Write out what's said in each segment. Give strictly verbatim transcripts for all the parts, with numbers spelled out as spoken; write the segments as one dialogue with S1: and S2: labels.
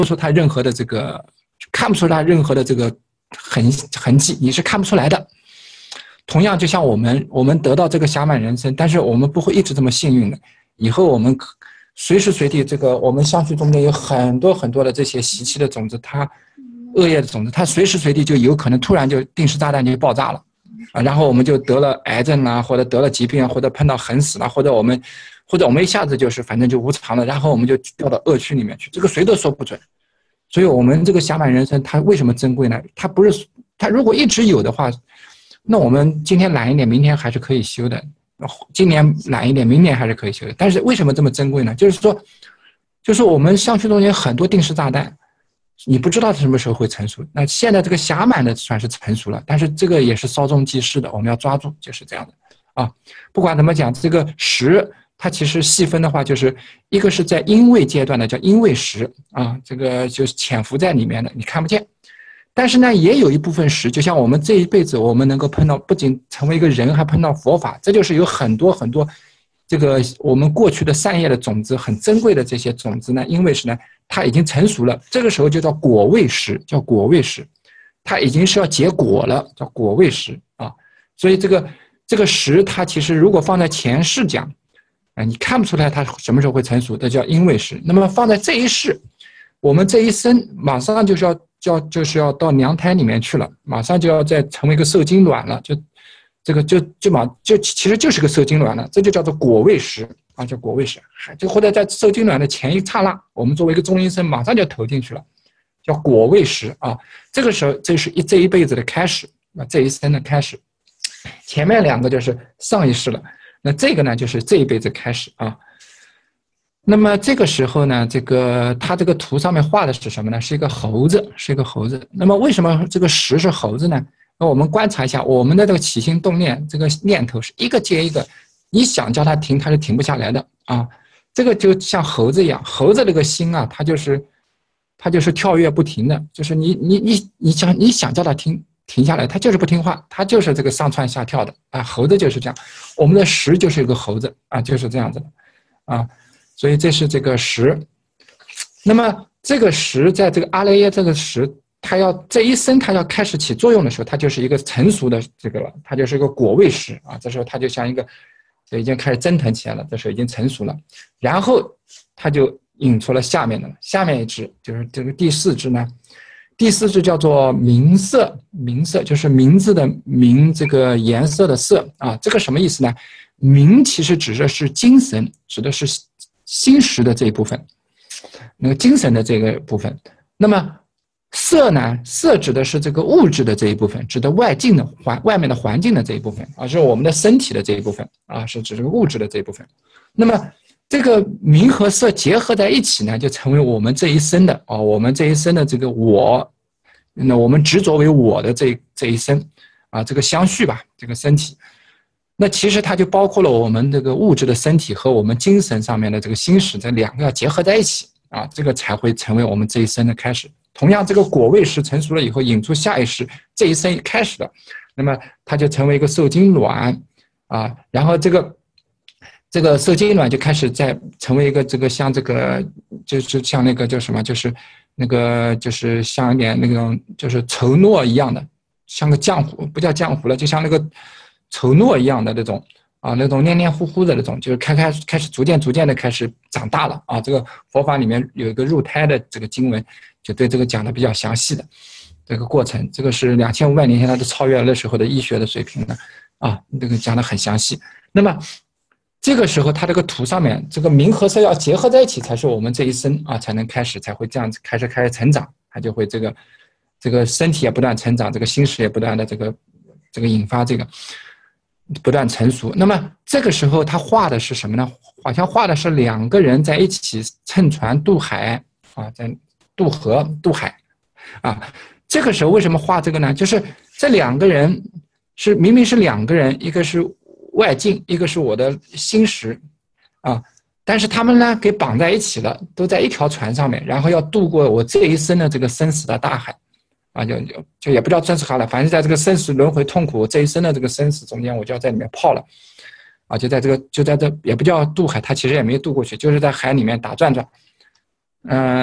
S1: 不出它任何的这个，看不出它任何的这个痕痕迹，你是看不出来的。同样，就像我们我们得到这个暇满人生，但是我们不会一直这么幸运的。以后我们随时随地，这个我们相续中间有很多很多的这些习气的种子，它恶业的种子，它随时随地就有可能突然就定时炸弹就爆炸了啊，然后我们就得了癌症啊，或者得了疾病啊，或者碰到横死了，或者我们或者我们一下子就是反正就无常了，然后我们就掉到恶趣里面去，这个谁都说不准。所以我们这个暇满人生它为什么珍贵呢？它不是它如果一直有的话，那我们今天懒一点，明天还是可以修的。今年懒一点，明年还是可以修的。但是为什么这么珍贵呢？就是说，就是我们相续中间很多定时炸弹，你不知道什么时候会成熟。那现在这个暇满的算是成熟了，但是这个也是稍纵即逝的，我们要抓住，就是这样的啊。不管怎么讲，这个时它其实细分的话，就是一个是在因位阶段的叫因位时啊，这个就是潜伏在里面的，你看不见。但是呢，也有一部分时，就像我们这一辈子，我们能够碰到，不仅成为一个人，还碰到佛法，这就是有很多很多，这个我们过去的善业的种子，很珍贵的这些种子呢，因为是呢，它已经成熟了，这个时候就叫果位时，叫果位时，它已经是要结果了，叫果位时啊。所以这个这个时，它其实如果放在前世讲，啊，你看不出来它什么时候会成熟，这叫因位时。那么放在这一世，我们这一生马上就是要。就要就是要到娘胎里面去了，马上就要再成为一个受精卵了，就这个就就马就其实就是个受精卵了，这就叫做果位时啊，叫果位时。就或者在受精卵的前一刹那，我们作为一个中阴身，马上就投进去了，叫果位时啊。这个时候，这是一这一辈子的开始，啊，这一生的开始。前面两个就是上一世了，那这个呢就是这一辈子开始啊。那么这个时候呢，这个他这个图上面画的是什么呢？是一个猴子，是一个猴子。那么为什么这个十是猴子呢？那我们观察一下，我们的这个起心动念，这个念头是一个接一个，你想叫它停，它是停不下来的啊。这个就像猴子一样，猴子这个心啊，它就是它就是跳跃不停的，就是你你你你想你想叫它停停下来，它就是不听话，它就是这个上蹿下跳的啊。猴子就是这样，我们的十就是一个猴子啊，就是这样子的啊。所以这是这个十，那么这个十在这个阿赖耶这个十，它要这一生它要开始起作用的时候，它就是一个成熟的这个了，它就是一个果位时啊。这时候它就像一个，就已经开始蒸腾起来了，这时候已经成熟了，然后它就引出了下面的了，下面一支就是这个第四支呢，第四支叫做名色，名色就是名字的名，这个颜色的色啊，这个什么意思呢？名其实指的是精神，指的是心识的这一部分，那个精神的这个部分。那么色呢？色指的是这个物质的这一部分，指的外境的环外面的环境的这一部分啊，是我们的身体的这一部分啊，是指这个物质的这一部分。那么这个名和色结合在一起呢，就成为我们这一生的啊，我们这一生的这个我，那我们执着为我的这这一生啊，这个相续吧，这个身体。那其实它就包括了我们这个物质的身体和我们精神上面的这个心识，这两个要结合在一起啊，这个才会成为我们这一生的开始。同样，这个果位时成熟了以后，引出下一世，这一生开始了，那么它就成为一个受精卵啊，然后这个这个受精卵就开始在成为一个这个像这个就是像那个叫什么，就是那个就是像一点那种就是绸诺一样的，像个浆糊，不叫浆糊了，就像那个绸诺一样的那种啊，那种黏黏糊糊的那种，就是开开开始逐渐逐渐的开始长大了啊。这个佛法里面有一个入胎的这个经文，就对这个讲的比较详细的这个过程，这个是两千五百年前它都超越了那时候的医学的水平了啊，这个讲的很详细。那么这个时候它这个图上面这个名和色要结合在一起，才是我们这一生啊才能开始，才会这样子开始开始成长，它就会这个这个身体也不断成长，这个心识也不断的这个这个引发这个。不断成熟，那么这个时候他画的是什么呢？好像画的是两个人在一起乘船渡海啊，在渡河渡海啊。这个时候为什么画这个呢？就是这两个人是明明是两个人，一个是外境，一个是我的心识啊，但是他们呢给绑在一起了，都在一条船上面，然后要渡过我这一生的这个生死的大海。啊，就就就也不叫生死海了，反正在这个生死轮回痛苦这一生的这个生死中间，我就要在里面泡了，啊，就在这个就在这也不叫渡海，它其实也没渡过去，就是在海里面打转转，嗯、呃，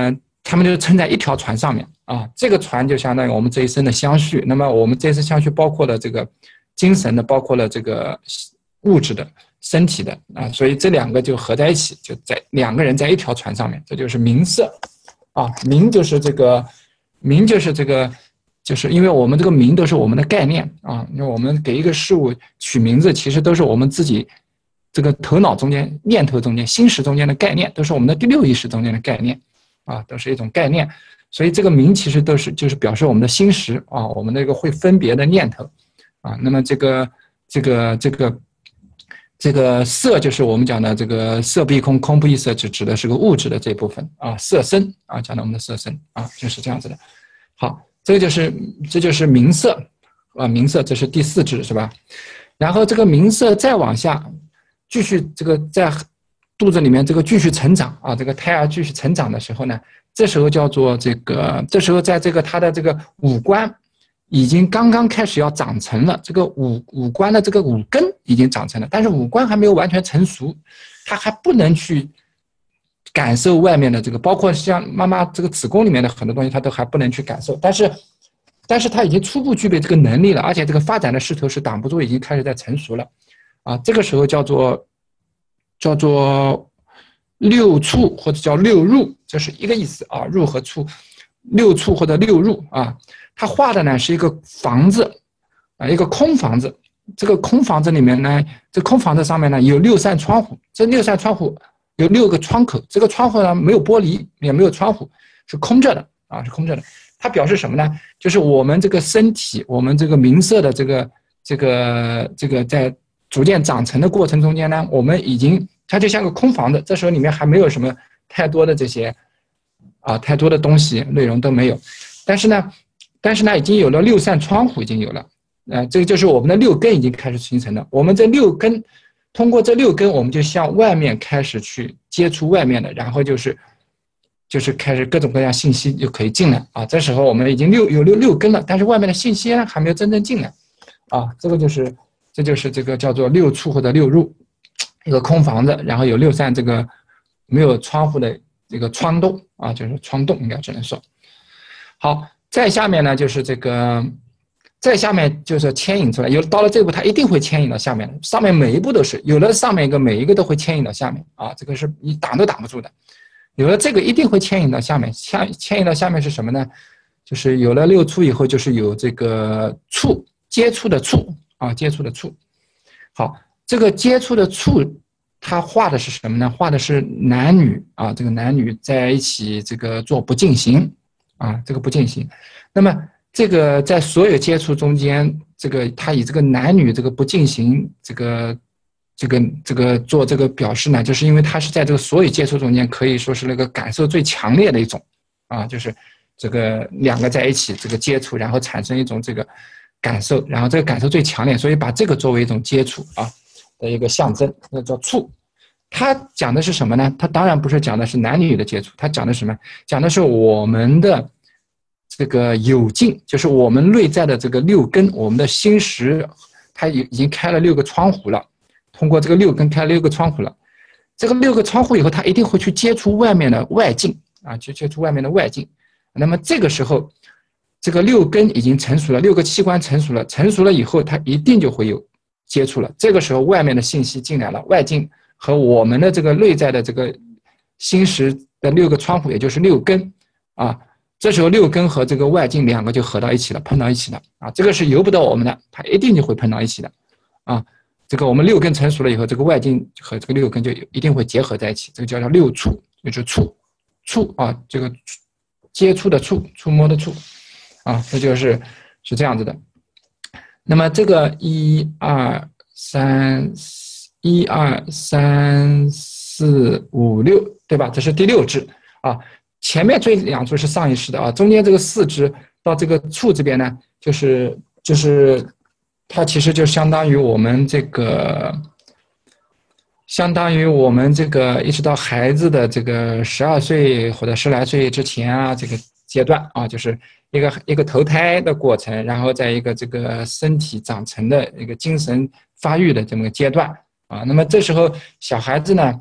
S1: 他们就撑在一条船上面啊。这个船就相当于我们这一生的相续。那么我们这一生相续包括了这个精神的，包括了这个物质的、身体的啊，所以这两个就合在一起，就在两个人在一条船上面，这就是名色啊。名就是这个，名就是这个。就是因为我们这个名都是我们的概念啊，因为我们给一个事物取名字，其实都是我们自己这个头脑中间、念头中间、心识中间的概念，都是我们的第六意识中间的概念啊，都是一种概念。所以这个名其实都是就是表示我们的心识啊，我们那个会分别的念头啊。那么这个这个这个这个色就是我们讲的这个色不异空，空不异色，指指的是个物质的这部分啊，色身啊，讲到我们的色身啊，就是这样子的。好。这个就是这就是名色啊，名色这是第四支是吧？然后这个名色再往下，继续这个在肚子里面这个继续成长啊，这个胎儿继续成长的时候呢，这时候叫做这个，这时候在这个他的这个五官已经刚刚开始要长成了，这个五五官的这个五根已经长成了，但是五官还没有完全成熟，他还不能去感受外面的这个，包括像妈妈这个子宫里面的很多东西，她都还不能去感受。但是，但是她已经初步具备这个能力了，而且这个发展的势头是挡不住，已经开始在成熟了，啊，这个时候叫做叫做六触或者叫六入，这是一个意思啊，入和触，六触或者六入啊。他画的呢是一个房子啊，一个空房子。这个空房子里面呢，这空房子上面呢有六扇窗户，这六扇窗户。有六个窗口，这个窗户呢没有玻璃，也没有窗户，是空着的啊，是空着的。它表示什么呢？就是我们这个身体，我们这个名色的这个这个这个在逐渐长成的过程中间呢，我们已经它就像个空房子，这时候里面还没有什么太多的这些啊太多的东西内容都没有，但是呢，但是呢已经有了六扇窗户，已经有了，呃，这个就是我们的六根已经开始形成了，我们这六根。通过这六根，我们就向外面开始去接触外面的，然后就是就是开始各种各样信息就可以进来啊。这时候我们已经六有六六根了，但是外面的信息呢还没有真正进来啊。这个就是这就是这个叫做六触或者六入，一个空房子，然后有六扇这个没有窗户的这个窗洞啊，就是窗洞应该只能说。好，再下面呢就是这个。再下面就是牵引出来，有到了这步，它一定会牵引到下面的。上面每一步都是有了上面一个，每一个都会牵引到下面啊，这个是你挡都挡不住的。有了这个一定会牵引到下面，牵牵引到下面是什么呢？就是有了六触以后，就是有这个触接触的触啊，接触的触。好，这个接触的触，它画的是什么呢？画的是男女啊，这个男女在一起这个做不净行啊，这个不净行。那么。这个在所有接触中间，这个他以这个男女这个不进行这个这个这个做这个表示呢，就是因为他是在这个所有接触中间可以说是那个感受最强烈的一种啊，就是这个两个在一起这个接触，然后产生一种这个感受，然后这个感受最强烈，所以把这个作为一种接触啊的一个象征，那叫触。他讲的是什么呢？他当然不是讲的是男女的接触，他讲的是什么？讲的是我们的。这个有境就是我们内在的这个六根，我们的心识，它已经开了六个窗户了。通过这个六根开了六个窗户了，这个六个窗户以后，它一定会去接触外面的外境啊，去接触外面的外境。那么这个时候，这个六根已经成熟了，六个器官成熟了，成熟了以后，它一定就会有接触了。这个时候，外面的信息进来了，外境和我们的这个内在的这个心识的六个窗户，也就是六根啊。这时候六根和这个外境两个就合到一起了，碰到一起了啊，这个是由不得我们的，它一定就会碰到一起的啊。这个我们六根成熟了以后，这个外境和这个六根就一定会结合在一起，这个叫做六触，就是触触啊，这个接触的触，触摸的触啊，这就是是这样子的。那么这个一二三一二三四五六，对吧？这是第六支啊。前面这两支是上一世的啊，中间这个四支到这个触这边呢，就是就是它其实就相当于我们这个，相当于我们这个一直到孩子的这个十二岁或者十来岁之前啊，这个阶段啊，就是一个一个投胎的过程，然后在一个这个身体长成的一个精神发育的这么个阶段啊。那么这时候小孩子呢，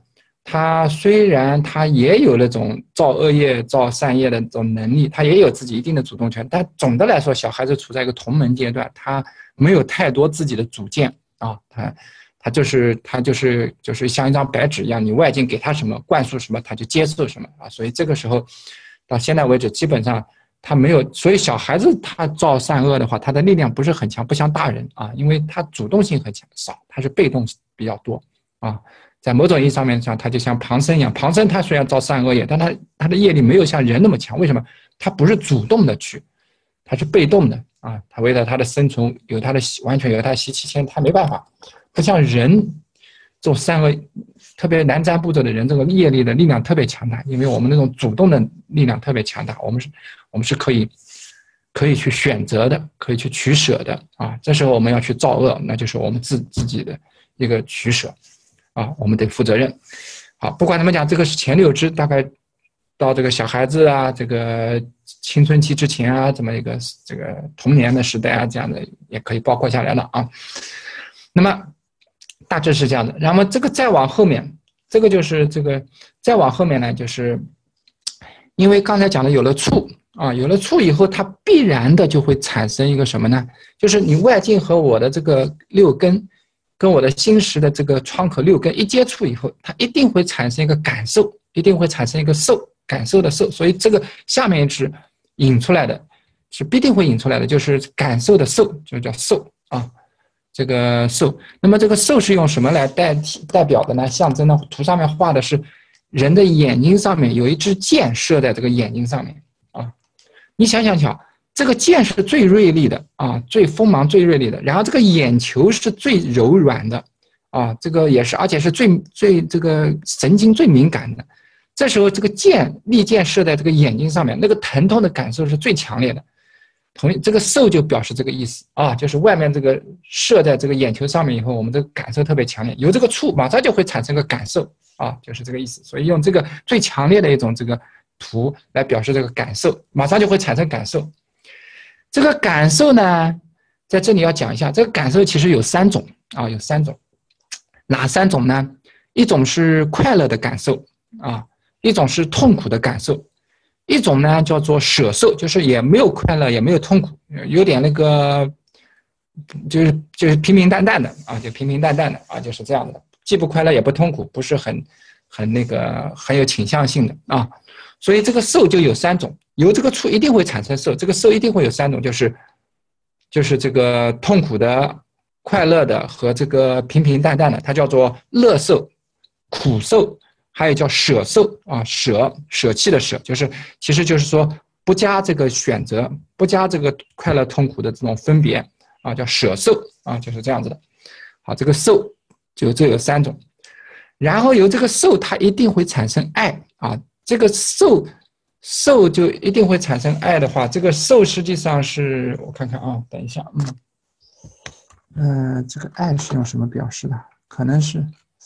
S1: 他虽然他也有那种造恶业、造善业的这种能力，他也有自己一定的主动权，但总的来说，小孩子处在一个童门阶段，他没有太多自己的主见啊，他他就是他就是就是像一张白纸一样，你外境给他什么，灌输什么，他就接受什么啊。所以这个时候到现在为止，基本上他没有，所以小孩子他造善恶的话，他的力量不是很强，不像大人啊，因为他主动性很强少，他是被动比较多啊。在某种意义上面上，他就像旁生一样，旁生他虽然造善恶业，但他他的业力没有像人那么强。为什么？他不是主动的去，他是被动的啊。他为了他的生存，有他的完全有他的习气牵，他没办法。不像人这种善恶，特别南瞻部洲的人，这个业力的力量特别强大，因为我们那种主动的力量特别强大，我们是，我们是可以可以去选择的，可以去取舍的啊。这时候我们要去造恶，那就是我们自自己的一个取舍。啊，我们得负责任。好，不管怎么讲，这个是前六支，大概到这个小孩子啊，这个青春期之前啊，这么一个这个童年的时代啊，这样的也可以包括下来了啊。那么大致是这样的。然后这个再往后面，这个就是这个再往后面呢，就是因为刚才讲的有了触啊，有了触以后，它必然的就会产生一个什么呢？就是你外境和我的这个六根。跟我的心识的这个窗口六根一接触以后，它一定会产生一个感受，一定会产生一个受，感受的受。所以这个下面一支引出来的是必定会引出来的，就是感受的受，就叫受啊，这个受。那么这个受是用什么来代替代表的呢？象征呢？图上面画的是人的眼睛上面有一支箭射在这个眼睛上面啊，你想想瞧。这个箭是最锐利的啊，最锋芒、最锐利的。然后这个眼球是最柔软的啊，这个也是，而且是最最这个神经最敏感的。这时候这个箭利箭射在这个眼睛上面，那个疼痛的感受是最强烈的。同这个受就表示这个意思啊，就是外面这个射在这个眼球上面以后，我们这个感受特别强烈，有这个触马上就会产生个感受啊，就是这个意思。所以用这个最强烈的一种这个图来表示这个感受，马上就会产生感受。这个感受呢，在这里要讲一下，这个感受其实有三种啊，有三种，哪三种呢？一种是快乐的感受啊，一种是痛苦的感受，一种呢叫做舍受，就是也没有快乐，也没有痛苦，有点那个，就是就是平平淡淡的啊，就平平淡淡的啊，就是这样的，既不快乐也不痛苦，不是很很那个很有倾向性的啊。所以这个受就有三种，由这个触一定会产生受，这个受一定会有三种，就是就是这个痛苦的、快乐的和这个平平淡淡的，它叫做乐受、苦受，还有叫舍受啊，舍舍弃的舍，就是其实就是说不加这个选择，不加这个快乐痛苦的这种分别啊，叫舍受啊，就是这样子的。好，这个受就这有三种，然后由这个受它一定会产生爱啊。这个受受就一定会产生爱的话，这个受实际上是我看看啊，等一下，嗯，呃，这个爱是用什么表示的？可能是，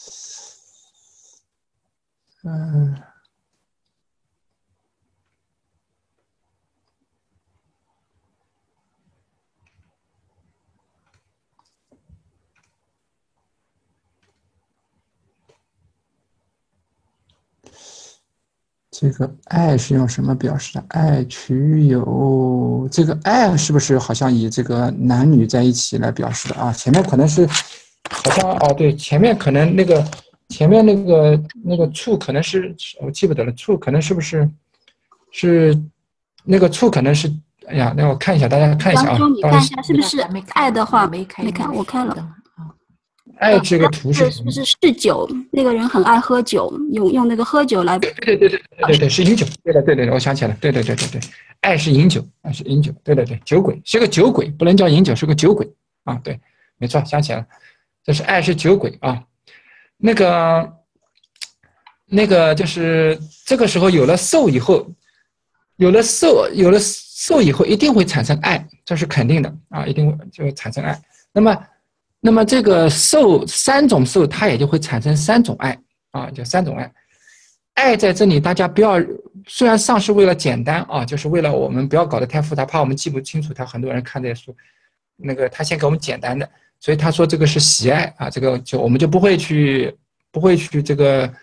S1: 嗯、呃。这个爱是用什么表示的？爱取有，这个爱是不是好像以这个男女在一起来表示的啊？前面可能是，好像哦，对，前面可能那个前面那个那个处可能是我记不得了，处可能是不是是那个处可能是，哎呀，那我看一下，大家看一下啊。
S2: 你看一下是不是爱的话？没看，没看，我看了。
S1: 爱这个图是
S2: 是不是是酒？那个人很爱喝酒，用用那个喝酒来。
S1: 对对对对对对对，是饮酒。对的对对对，我想起来了。对对对对对，爱是饮酒，爱是饮酒。对对对，酒鬼是个酒鬼，不能叫饮酒，是个酒鬼啊。对，没错，想起来了，这是爱是酒鬼啊。那个那个就是这个时候有了受以后，有了受有了受以后，一定会产生爱，这是肯定的啊，一定会就会产生爱。那么。那么这个受三种受，它也就会产生三种爱啊，就三种爱。爱在这里，大家不要，虽然上是为了简单啊，就是为了我们不要搞得太复杂，怕我们记不清楚。他很多人看这些书，那个他先给我们简单的，所以他说这个是喜爱啊，这个就我们就不会去不会去这个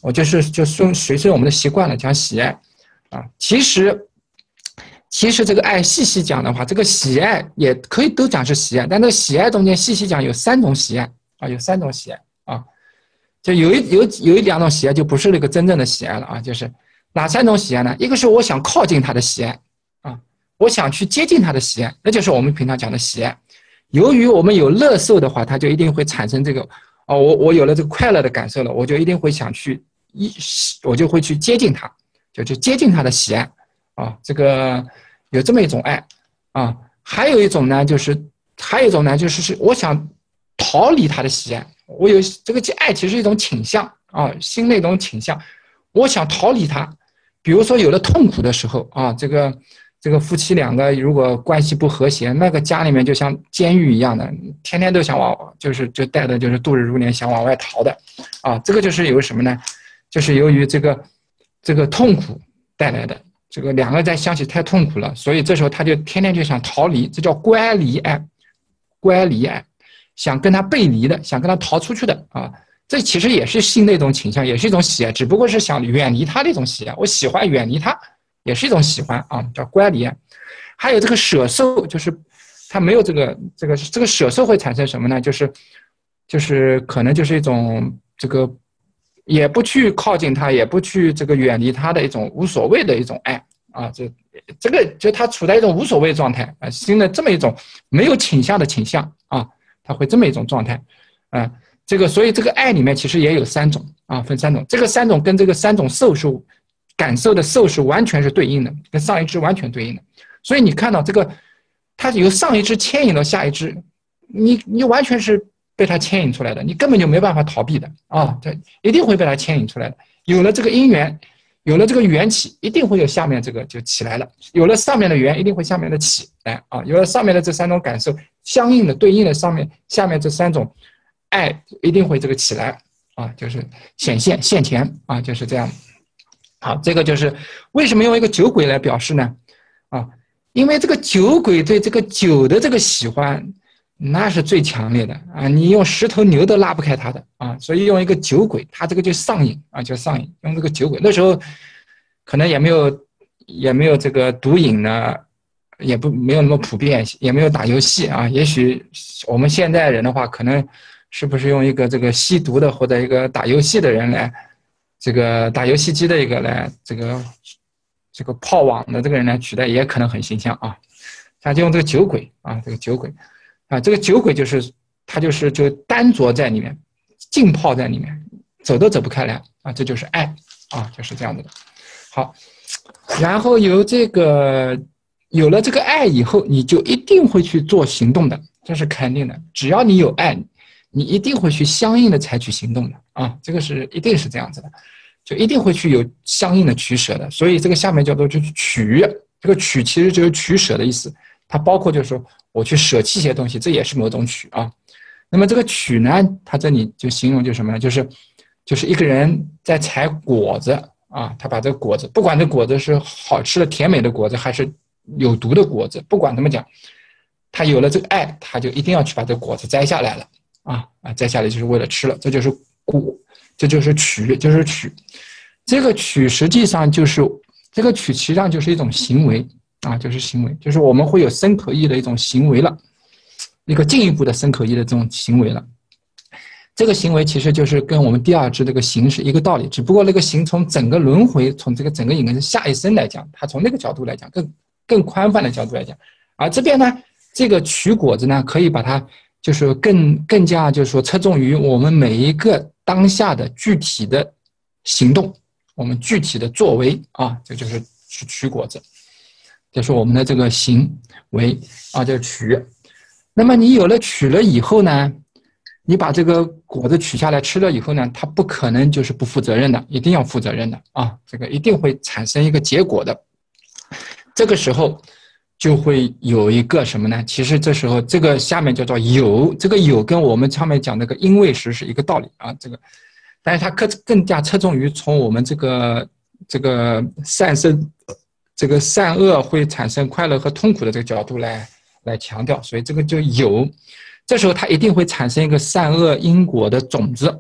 S1: 我就是就顺随顺我们的习惯了讲喜爱啊。其实其实这个爱细细讲的话，这个喜爱也可以都讲是喜爱，但这个喜爱中间细细讲有三种喜爱啊，有三种喜爱啊。就有一有有一两种喜爱就不是那个真正的喜爱了啊，就是哪三种喜爱呢？一个是我想靠近他的喜爱啊，我想去接近他的喜爱，那就是我们平常讲的喜爱。由于我们有乐受的话，它就一定会产生这个哦，我我有了这个快乐的感受了，我就一定会想去一，我就会去接近他，就去接近他的喜爱啊，这个有这么一种爱啊。还有一种呢，就是还有一种呢，就是是我想逃离他的喜爱，我有这个爱其实是一种倾向啊，心那种倾向，我想逃离他。比如说有了痛苦的时候啊，这个。这个夫妻两个如果关系不和谐，那个家里面就像监狱一样的，天天都想往，就是就带的就是度日如年，想往外逃的，啊，这个就是由什么呢？就是由于这个这个痛苦带来的。这个两个在相起太痛苦了，所以这时候他就天天就想逃离，这叫乖离爱，乖离爱，想跟他背离的，想跟他逃出去的啊。这其实也是性的一种倾向，也是一种喜爱，只不过是想远离他的一种喜爱，我喜欢远离他。也是一种喜欢啊，叫乖离爱。还有这个舍受，就是他没有这个这个这个舍受会产生什么呢？就是就是可能就是一种这个也不去靠近他，也不去这个远离他的一种无所谓的一种爱啊。这这个就他处在一种无所谓状态啊，新的这么一种没有倾向的倾向啊，他会这么一种状态啊。这个所以这个爱里面其实也有三种啊，分三种。这个三种跟这个三种受是感受的受是完全是对应的，跟上一支完全对应的。所以你看到这个，它由上一支牵引到下一支，你你完全是被它牵引出来的，你根本就没办法逃避的啊！这一定会被它牵引出来的。有了这个因缘，有了这个缘起，一定会有下面这个就起来了。有了上面的缘，一定会下面的起来啊！有了上面的这三种感受，相应的对应的上面下面这三种爱，一定会这个起来啊，就是显现现前啊，就是这样。好，这个就是为什么用一个酒鬼来表示呢？啊，因为这个酒鬼对这个酒的这个喜欢，那是最强烈的啊！你用十头牛都拉不开他的啊！所以用一个酒鬼，他这个就上瘾啊，就上瘾。用这个酒鬼，那时候可能也没有也没有这个毒瘾呢，也不没有那么普遍，也没有打游戏啊。也许我们现在人的话，可能是不是用一个这个吸毒的或者一个打游戏的人来。这个打游戏机的一个来，这个这个泡网的这个人来取代，也可能很形象啊。他就用这个酒鬼啊，这个酒鬼啊，这个酒鬼就是他就是就单着在里面，浸泡在里面，走都走不开来啊，这就是爱啊，就是这样子的。好，然后有这个有了这个爱以后，你就一定会去做行动的，这是肯定的。只要你有爱，你一定会去相应的采取行动的啊，这个是一定是这样子的，就一定会去有相应的取舍的。所以这个下面叫做就是取，这个取其实就是取舍的意思，它包括就是说我去舍弃一些东西，这也是某种取啊。那么这个取呢，它这里就形容就是什么呢？就是就是一个人在采果子啊，他把这个果子，不管这果子是好吃的甜美的果子，还是有毒的果子，不管怎么讲，他有了这个爱，他就一定要去把这个果子摘下来了。啊啊，摘下来就是为了吃了，这就是果，这就是取，就是取。这个取实际上就是这个取，实际上就是一种行为啊，就是行为，就是我们会有身口意的一种行为了，一个进一步的身口意的这种行为了。这个行为其实就是跟我们第二支这个行是一个道理，只不过那个行从整个轮回，从这个整个引根下一生来讲，它从那个角度来讲，更更宽泛的角度来讲，而这边呢，这个取果子呢，可以把它。就是更更加就是说侧重于我们每一个当下的具体的行动，我们具体的作为啊，这就是去取果子，就是我们的这个行为啊，叫取。那么你有了取了以后呢，你把这个果子取下来吃了以后呢，它不可能就是不负责任的，一定要负责任的啊，这个一定会产生一个结果的。这个时候。就会有一个什么呢？其实这时候这个下面叫做有，这个有跟我们上面讲那个因为时是一个道理啊。这个，但是它更更加侧重于从我们这个这个善生，这个善恶会产生快乐和痛苦的这个角度来来强调，所以这个就有。这时候它一定会产生一个善恶因果的种子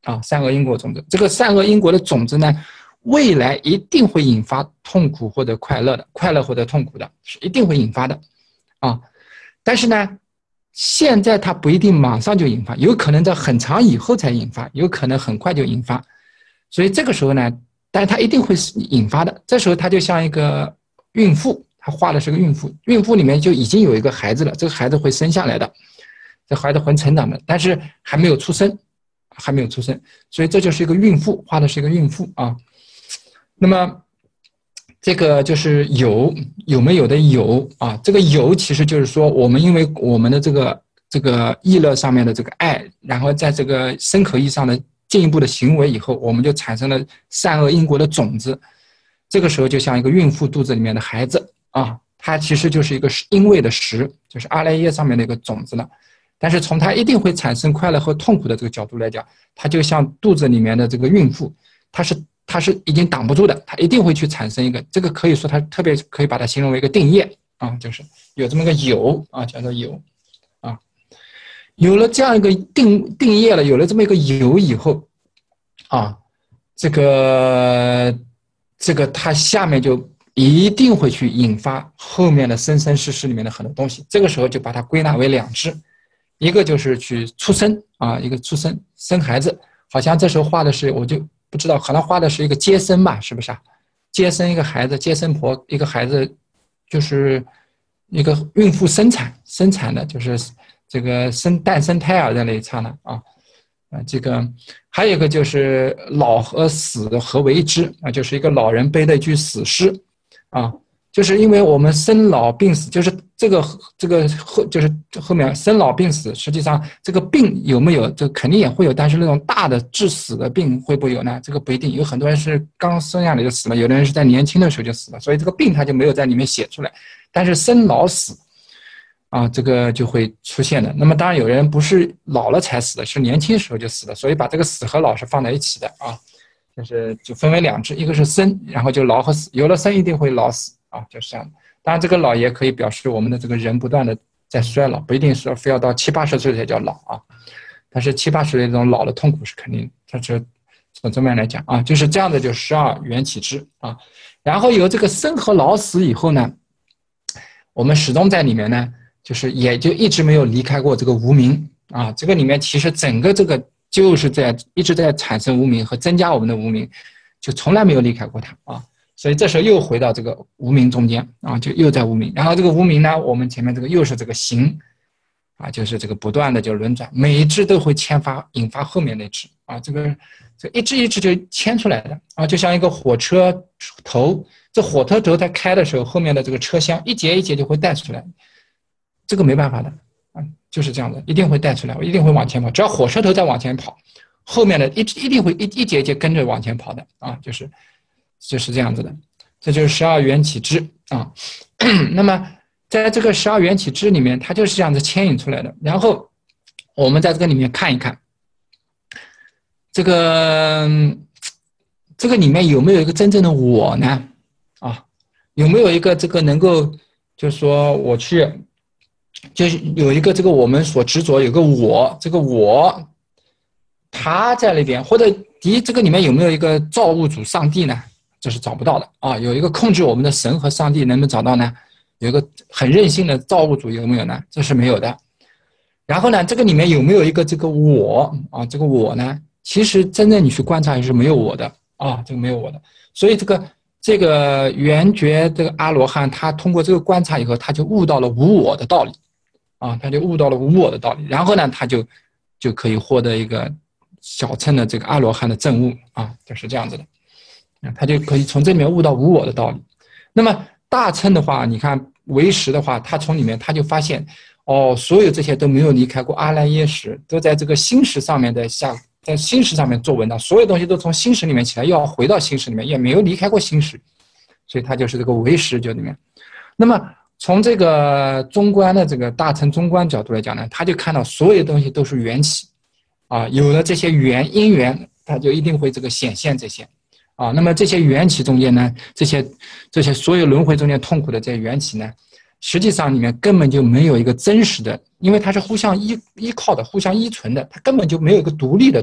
S1: 啊，善恶因果种子。这个善恶因果的种子呢，未来一定会引发痛苦或者快乐的，快乐或者痛苦的，是一定会引发的啊。但是呢，现在它不一定马上就引发，有可能在很长以后才引发，有可能很快就引发。所以这个时候呢，但是它一定会引发的。这时候它就像一个孕妇，她画的是个孕妇，孕妇里面就已经有一个孩子了，这个孩子会生下来的，这孩子会成长的，但是还没有出生，还没有出生，所以这就是一个孕妇，画的是一个孕妇啊。那么这个就是有有没有的有啊，这个有其实就是说我们因为我们的这个这个意乐上面的这个爱，然后在这个身口意上的进一步的行为以后，我们就产生了善恶因果的种子。这个时候就像一个孕妇肚子里面的孩子啊，它其实就是一个因为的实，就是阿赖耶上面的一个种子了。但是从它一定会产生快乐和痛苦的这个角度来讲，它就像肚子里面的这个孕妇，它是它是已经挡不住的，它一定会去产生一个，这个可以说它特别可以把它形容为一个定业啊，就是有这么个有啊，叫做有啊，有了这样一个定定业了，有了这么一个有以后啊，这个这个它下面就一定会去引发后面的生生世世里面的很多东西，这个时候就把它归纳为两支。一个就是去出生啊，一个出生生孩子，好像这时候画的是，我就不知道，可能画的是一个接生吧，是不是啊？接生一个孩子，接生婆一个孩子，就是一个孕妇生产生产的，就是这个生诞生胎儿在那一刹那啊啊，这个还有一个就是老和死合为一支啊，就是一个老人背的一具死尸啊。就是因为我们生老病死，就是这个这个后就是后面生老病死，实际上这个病有没有，这肯定也会有，但是那种大的致死的病会不会有呢？这个不一定，有很多人是刚生下来就死了，有的人是在年轻的时候就死了，所以这个病他就没有在里面写出来。但是生老死啊，这个就会出现的。那么当然有人不是老了才死的，是年轻时候就死的，所以把这个死和老是放在一起的啊，就是就分为两支，一个是生，然后就老和死，有了生一定会老死。啊，就是这样。当然，这个老也可以表示我们的这个人不断的在衰老，不一定是非要到七八十岁才叫老啊。但是七八十岁这种老的痛苦是肯定，这是从这面来讲啊，就是这样的，就十二缘起支啊。然后有这个生和老死以后呢，我们始终在里面呢，就是也就一直没有离开过这个无明啊。这个里面其实整个这个就是在一直在产生无明和增加我们的无明，就从来没有离开过它啊。所以这时候又回到这个无明中间啊，就又在无明。然后这个无明呢，我们前面这个又是这个行啊，就是这个不断的就轮转，每一支都会牵发引发后面那支啊，这个这一支一支就牵出来的啊，就像一个火车头，这火车头在开的时候，后面的这个车厢一节一节就会带出来，这个没办法的啊，就是这样的，一定会带出来，我一定会往前跑，只要火车头在往前跑，后面的一一定会一一节一节跟着往前跑的啊，就是。就是这样子的，这就是十二缘起支啊。那么在这个十二缘起支里面，它就是这样子牵引出来的。然后我们在这个里面看一看，这个这个里面有没有一个真正的我呢？啊，有没有一个这个能够，就是说我去，就是有一个这个我们所执着有个我，这个我，他在那边，或者第一，这个里面有没有一个造物主上帝呢？这是找不到的啊，有一个控制我们的神和上帝，能不能找到呢？有一个很任性的造物主有没有呢？这是没有的。然后呢，这个里面有没有一个这个我啊？这个我呢，其实真正你去观察也是没有我的啊，这个没有我的。所以这个这个圆觉这个阿罗汉，他通过这个观察以后，他就悟到了无我的道理啊，他就悟到了无我的道理。然后呢，他就就可以获得一个小乘的这个阿罗汉的证悟啊，就是这样子的。他就可以从这里面悟到无我的道理。那么大乘的话，你看唯识的话，他从里面他就发现，哦，所有这些都没有离开过阿赖耶识，都在这个心识上面的下，在心识上面做文章，所有东西都从心识里面起来，又要回到心识里面，也没有离开过心识，所以他就是这个唯识就里面。那么从这个中观的这个大乘中观角度来讲呢，他就看到所有东西都是缘起啊，有了这些缘因缘，他就一定会这个显现这些。啊，那么这些缘起中间呢，这些这些所有轮回中间痛苦的这些缘起呢，实际上里面根本就没有一个真实的，因为它是互相依依靠的、互相依存的，它根本就没有一个独立的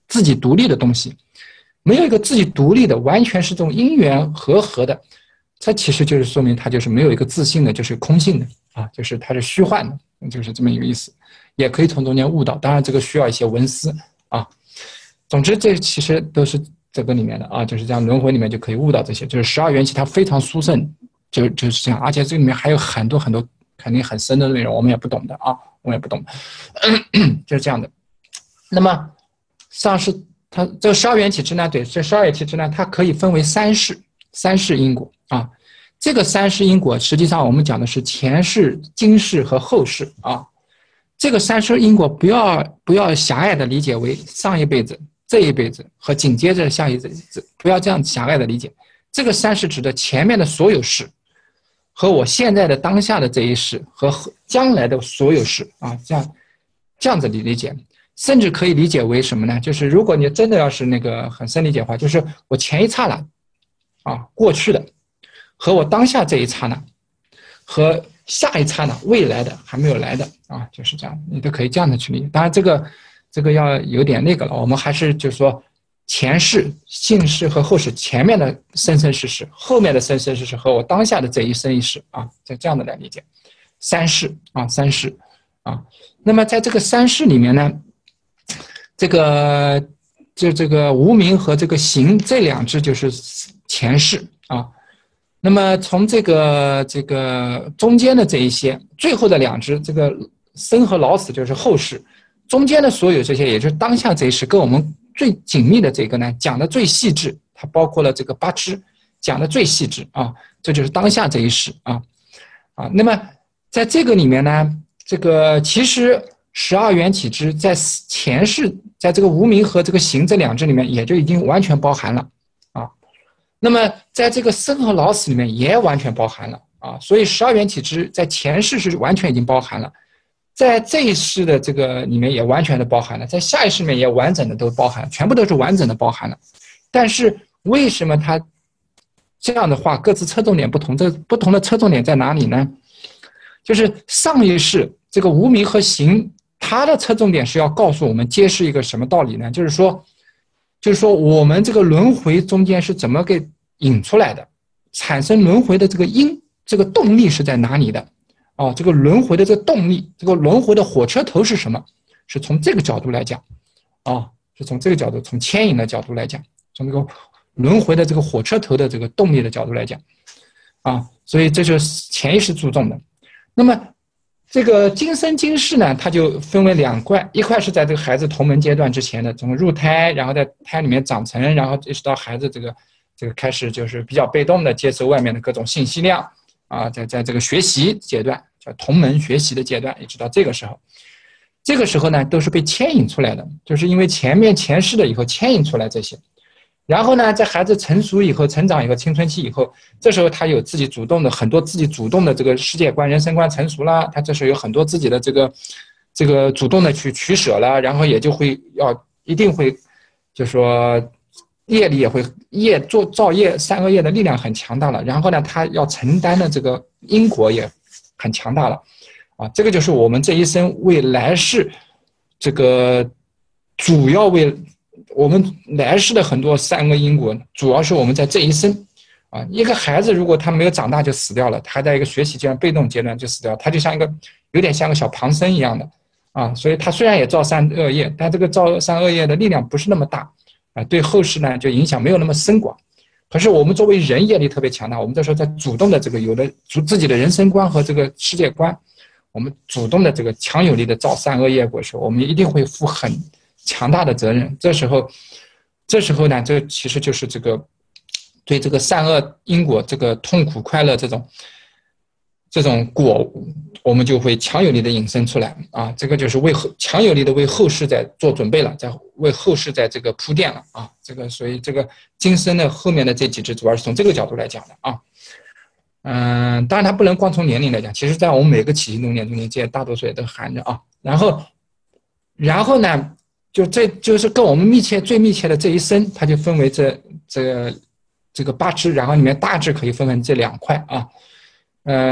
S1: 自己独立的东西，没有一个自己独立的，完全是这种因缘和合的，这其实就是说明它就是没有一个自性的，就是空性的啊，就是它是虚幻的，就是这么一个意思。也可以从中间悟到，当然这个需要一些文思啊。总之，这其实都是这个里面的啊，就是这样轮回里面就可以悟到这些，就是十二缘起它非常殊胜，就就是这样，而且这里面还有很多很多肯定很深的内容，我们也不懂的啊，我们也不懂，就是这样的。那么上师它这个十二缘起之难，对，这十二缘起之难它可以分为三世，三世因果啊。这个三世因果实际上我们讲的是前世、今世和后世啊。这个三世因果不要不要狭隘的理解为上一辈子、这一辈子和紧接着下一辈子，不要这样狭隘的理解。这个三世指的前面的所有事，和我现在的当下的这一世和将来的所有事啊，这样这样子理解，甚至可以理解为什么呢？就是如果你真的要是那个很深理解的话，就是我前一刹那啊过去的，和我当下这一刹那，和下一刹那未来的还没有来的啊，就是这样，你都可以这样的去理解。当然这个这个要有点那个了，我们还是就是说前世、现世和后世，前面的生生世世，后面的生生世世和我当下的这一生一世啊，就这样的来理解三世啊，三世啊。那么在这个三世里面呢，这个就这个无明和这个行这两支就是前世啊。那么从这个这个中间的这一些，最后的两支这个生和老死就是后世，中间的所有这些也就是当下这一世，跟我们最紧密的这个呢讲的最细致，它包括了这个八支讲的最细致啊，这就是当下这一世啊啊。那么在这个里面呢，这个其实十二缘起支在前世，在这个无明和这个行这两支里面也就已经完全包含了啊。那么在这个生和老死里面也完全包含了啊，所以十二缘起支在前世是完全已经包含了，在这一世的这个里面也完全的包含了，在下一世里面也完整的都包含，全部都是完整的包含了。但是为什么它这样的话各自侧重点不同？这不同的侧重点在哪里呢？就是上一世这个无明和行，它的侧重点是要告诉我们揭示一个什么道理呢？就是说，就是说我们这个轮回中间是怎么给引出来的，产生轮回的这个因，这个动力是在哪里的？哦，这个轮回的这个动力，这个轮回的火车头是什么？是从这个角度来讲，啊，是从这个角度，从牵引的角度来讲，从这个轮回的这个火车头的这个动力的角度来讲，啊，所以这就是潜意识注重的。那么这个今生今世呢，它就分为两块，一块是在这个孩子童门阶段之前的，从入胎，然后在胎里面长成，然后一直到孩子这个这个开始就是比较被动的接受外面的各种信息量。啊，在在这个学习阶段，叫童门学习的阶段，一直到这个时候，这个时候呢，都是被牵引出来的，就是因为前面前世的以后牵引出来这些，然后呢，在孩子成熟以后、成长以后、青春期以后，这时候他有自己主动的很多自己主动的这个世界观、人生观成熟了，他这时候有很多自己的这个这个主动的去取舍了，然后也就会要一定会，就说。业力也会业做造业善恶业的力量很强大了，然后呢，他要承担的这个因果也很强大了，啊，这个就是我们这一生为来世，这个主要为我们来世的很多善恶因果，主要是我们在这一生，啊，一个孩子如果他没有长大就死掉了，他在一个学习阶段被动阶段就死掉，他就像一个有点像个小旁生一样的，啊，所以他虽然也造善恶业，但这个造善恶业的力量不是那么大。啊，对后世呢就影响没有那么深广，可是我们作为人业力特别强大，我们这时候在主动的这个有了主自己的人生观和这个世界观，我们主动的这个强有力的造善恶业果时候，我们一定会负很强大的责任。这时候，这时候呢，这其实就是这个对这个善恶因果这个痛苦快乐这种这种果，我们就会强有力的引申出来啊，这个就是为后强有力的为后世在做准备了，在为后世在这个铺垫了啊，这个所以这个今生的后面的这几支主要是从这个角度来讲的啊，嗯，当然它不能光从年龄来讲，其实在我们每个起心动念中间，这些大多数也都含着啊，然后然后呢，就这就是跟我们密切最密切的这一生，它就分为这这个这个八支，然后里面大致可以分为这两块啊。呃，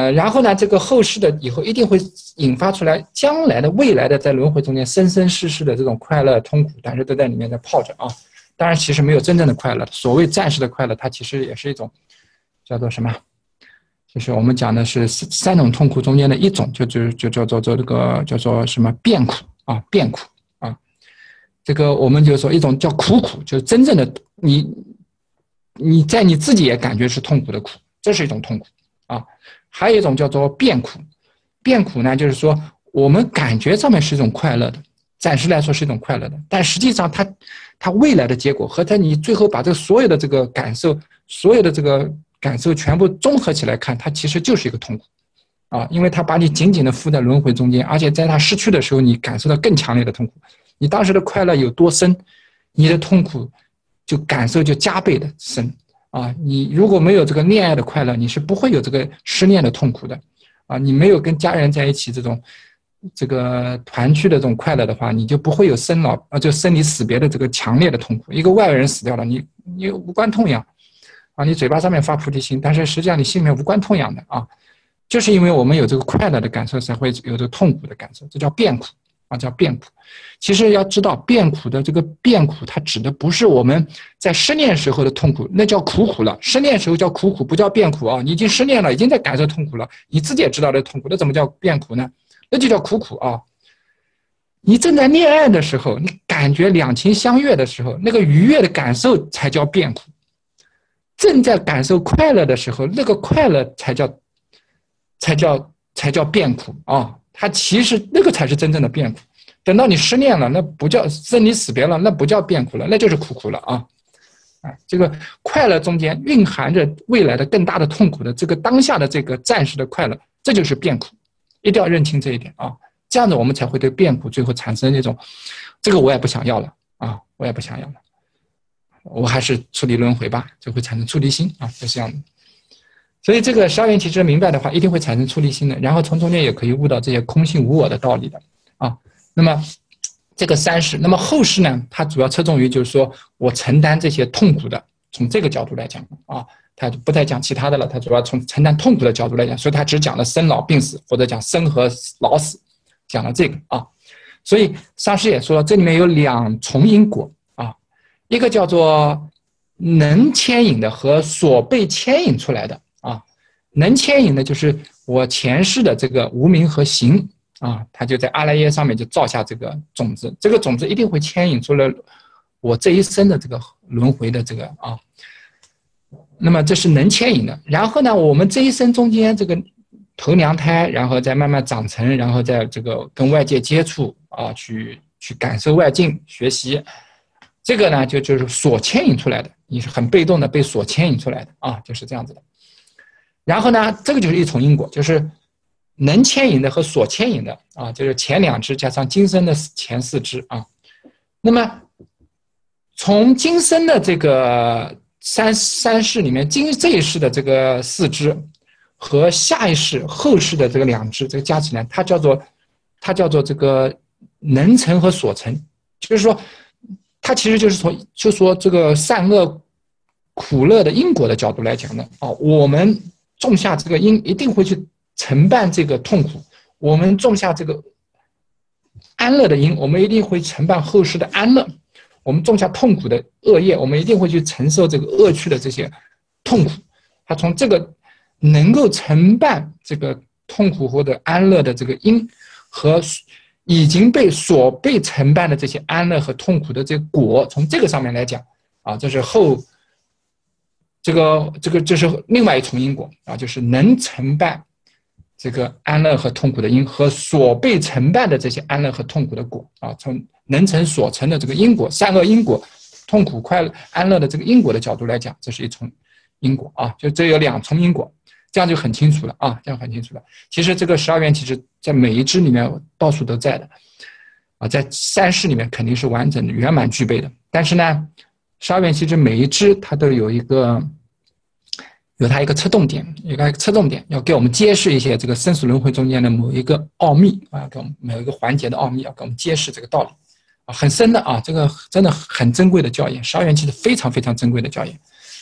S1: 呃，然后呢，这个后世的以后一定会引发出来将来的未来的在轮回中间生生世世的这种快乐痛苦，但是都在里面在泡着啊。当然，其实没有真正的快乐，所谓暂时的快乐，它其实也是一种叫做什么？就是我们讲的是三种痛苦中间的一种，就就就叫做做这个叫做什么变苦啊，变苦啊。这个我们就说一种叫苦苦，就是真正的你你在你自己也感觉是痛苦的苦，这是一种痛苦啊。还有一种叫做变苦，变苦呢，就是说我们感觉上面是一种快乐的，暂时来说是一种快乐的，但实际上它它未来的结果和它你最后把这个所有的这个感受，所有的这个感受全部综合起来看，它其实就是一个痛苦啊，因为它把你紧紧的附在轮回中间，而且在它失去的时候，你感受到更强烈的痛苦。你当时的快乐有多深，你的痛苦就感受就加倍的深啊！你如果没有这个恋爱的快乐，你是不会有这个失恋的痛苦的啊！你没有跟家人在一起这种这个团聚的这种快乐的话，你就不会有生老啊，就生离死别的这个强烈的痛苦。一个外人死掉了，你你无关痛痒啊，你嘴巴上面发菩提心，但是实际上你心里面无关痛痒的啊，就是因为我们有这个快乐的感受，才会有这个痛苦的感受，这叫变苦啊，叫变苦。其实要知道，变苦的这个变苦，它指的不是我们在失恋时候的痛苦，那叫苦苦了。失恋时候叫苦苦，不叫变苦啊！你已经失恋了，已经在感受痛苦了，你自己也知道这痛苦，那怎么叫变苦呢？那就叫苦苦啊！你正在恋爱的时候，你感觉两情相悦的时候，那个愉悦的感受才叫变苦；正在感受快乐的时候，那个快乐才叫才叫才叫变苦啊！它其实那个才是真正的变苦。等到你失恋了，那不叫生离死别了，那不叫变苦了，那就是苦苦了啊！啊，这个快乐中间蕴含着未来的更大的痛苦的这个当下的这个暂时的快乐，这就是变苦，一定要认清这一点啊！这样子我们才会对变苦最后产生那种，这个我也不想要了啊，我也不想要了，我还是处理轮回吧，就会产生出离心啊，就这样的。所以这个十二缘起支明白的话，一定会产生出离心的，然后从中间也可以悟到这些空性无我的道理的啊。那么这个三世，那么后世呢，它主要侧重于就是说我承担这些痛苦的，从这个角度来讲啊，它就不再讲其他的了，它主要从承担痛苦的角度来讲，所以它只讲了生老病死，或者讲生和老死，讲了这个啊。所以上师也说，这里面有两重因果啊，一个叫做能牵引的和所被牵引出来的啊，能牵引的就是我前世的这个无明和行。啊，他就在阿赖耶上面就造下这个种子，这个种子一定会牵引出了我这一生的这个轮回的这个啊，那么这是能牵引的。然后呢，我们这一生中间这个投娘胎，然后再慢慢长成，然后在这个跟外界接触啊，去去感受外境学习，这个呢就就是所牵引出来的，你是很被动的被所牵引出来的啊，就是这样子的。然后呢，这个就是一重因果，就是能牵引的和所牵引的啊，就是前两支加上今生的前四支啊。那么从今生的这个三三世里面，今这一世的这个四支和下一世后世的这个两支，这个加起来，它叫做它叫做这个能成和所成，就是说它其实就是从就说这个善恶苦乐的因果的角度来讲的啊，我们种下这个因，一定会去承办这个痛苦，我们种下这个安乐的因，我们一定会承办后世的安乐；我们种下痛苦的恶业，我们一定会去承受这个恶趣的这些痛苦。他从这个能够承办这个痛苦或者安乐的这个因，和已经被所被承办的这些安乐和痛苦的这个果，从这个上面来讲啊，这是后这个这个这是另外一重因果啊，就是能承办这个安乐和痛苦的因和所被承办的这些安乐和痛苦的果啊，从能成所成的这个因果，善恶因果，痛苦快乐安乐的这个因果的角度来讲，这是一重因果啊，就这有两重因果，这样就很清楚了啊，这样很清楚了。其实这个十二缘其实在每一支里面到处都在的啊，在三世里面肯定是完整的圆满具备的，但是呢，十二缘其实每一支它都有一个。有它一个侧重点，有它一个侧重点，要给我们揭示一些这个生死轮回中间的某一个奥秘啊，给我们某一个环节的奥秘，要给我们揭示这个道理啊，很深的啊，这个真的很珍贵的教研，十二缘其实非常非常珍贵的教研。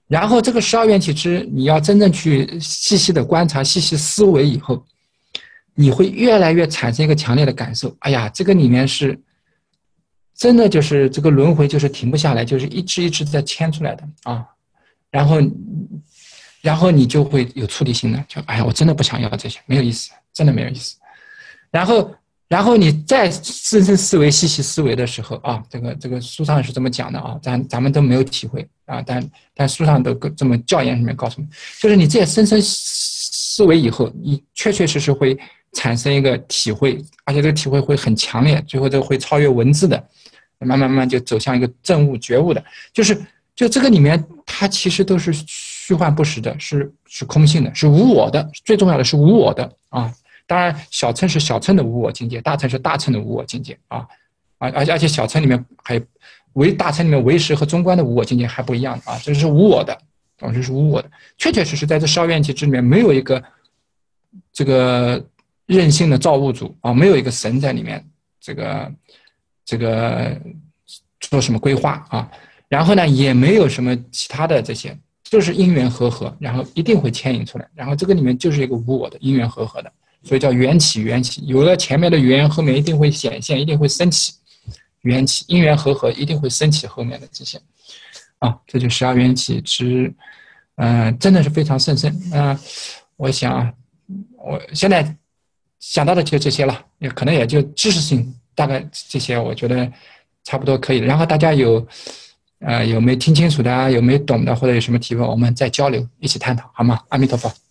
S1: 然后这个十二缘起支，你要真正去细细的观察、细细思维以后，你会越来越产生一个强烈的感受。哎呀，这个里面是真的就是这个轮回就是停不下来，就是一直一直在牵出来的啊。然后，然后你就会有出离心的，就哎呀，我真的不想要这些，没有意思，真的没有意思。然后。然后你再深深思维、细细思维的时候啊，这个这个书上是这么讲的啊，咱咱们都没有体会啊，但但书上都这么教研里面告诉你，就是你这些深深思维以后，你确确实实会产生一个体会，而且这个体会会很强烈，最后这个会超越文字的，慢慢慢慢就走向一个证悟、觉悟的，就是就这个里面它其实都是虚幻不实的，是是空性的，是无我的，最重要的是无我的啊。当然，小乘是小乘的无我境界，大乘是大乘的无我境界啊，而而且而且小乘里面还有唯大乘里面唯识和中观的无我境界还不一样啊，这是无我的，啊，这是无我的，确确实实在这十二缘起支里面没有一个这个任性的造物主啊，没有一个神在里面，这个这个做什么规划啊，然后呢也没有什么其他的这些，就是因缘和合，然后一定会牵引出来，然后这个里面就是一个无我的因缘和合的。所以叫缘起缘起，有了前面的缘，后面一定会显现，一定会升起缘起，因缘和合一定会升起后面的这些啊，这就十二缘起支，嗯、呃，真的是非常甚深啊、呃。我想，我现在想到的就这些了，也可能也就知识性大概这些，我觉得差不多可以了。然后大家有呃有没有听清楚的，有没有懂的，或者有什么提问，我们再交流，一起探讨，好吗？阿弥陀佛。